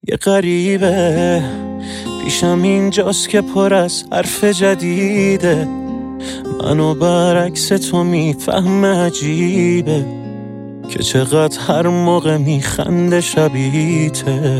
یه غریبه پیشم اینجاست که پر از حرف جدیده، منو برعکس تو میفهمه، عجیبه که چقدر هر موقع میخنده شبیته.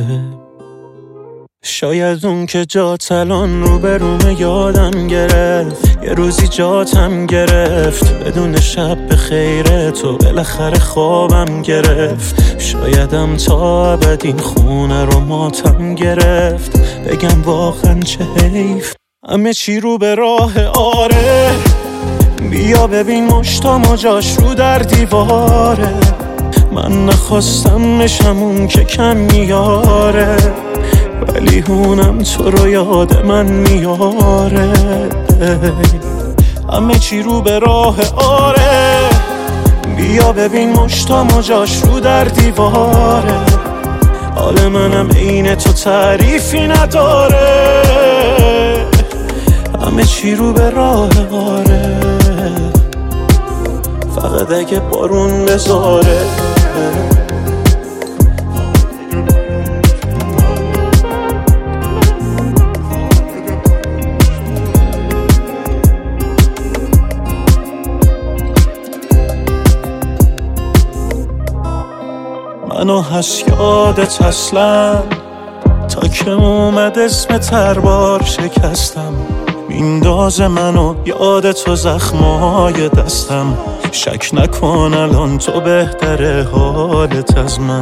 شاید اون که جات الان رو به رومه یادم گرفت، یه روزی جاتم گرفت، بدون شب به خیره تو بالاخره خوابم گرفت. شایدم تا ابد این خونه رو ماتم گرفت، بگم واقعا چه حیف، همه چی رو به راه آره. بیا ببین مشتام و جاش رو در دیواره، من نخواستم نشم اون که کم میاره، ولی هونم تو رو یاد من میاره. همه چی رو به راه آره. بیا ببین مشتام و جاش رو در دیواره، حال منم عین تو تعریفی نداره. همه چی رو به راه آره، فقط اگه بارون بذاره. منو هست یادت اصلا، تا که اومد اسم تربار شکستم، میندازه منو یاد تو زخمای دستم. شک نکن الان تو بهتره حالت از من.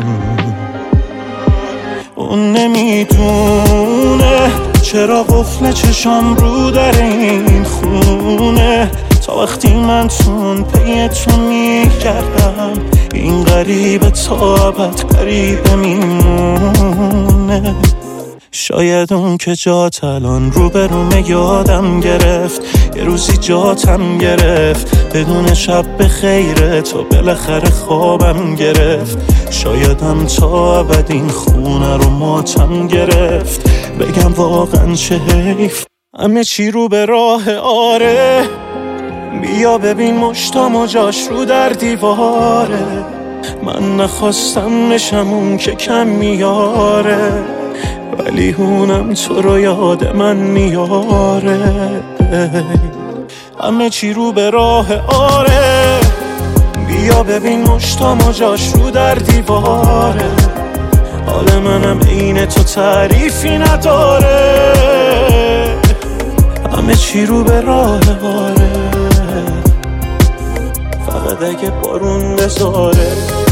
اون نمیدونه چرا قفل چشام رو در این خونه، تا وقتی من تون پی تو میگردم، این غریبه تا ابد غریبه میمونه. شاید اون که جات الان رو به رومه یادم گرفت، یه روزی جاتم گرفت، بدون شب به خیره تو بالاخره خوابم گرفت. شایدم تا ابد این خونه رو ماتم گرفت، بگم واقعا چه حیف، همه چی رو به راه آره. بیا ببین مشتام و جاش رو در دیواره، من نخواستم نشم اون که کم میاره، ولی هونم تو رو یاد من میاره. همه چی رو به راه آره. بیا ببین مشتام و جاش رو در دیواره، حال منم عین تو تعریفی نداره. همه چی رو به راه آره، فقط اگه بارون بذاره.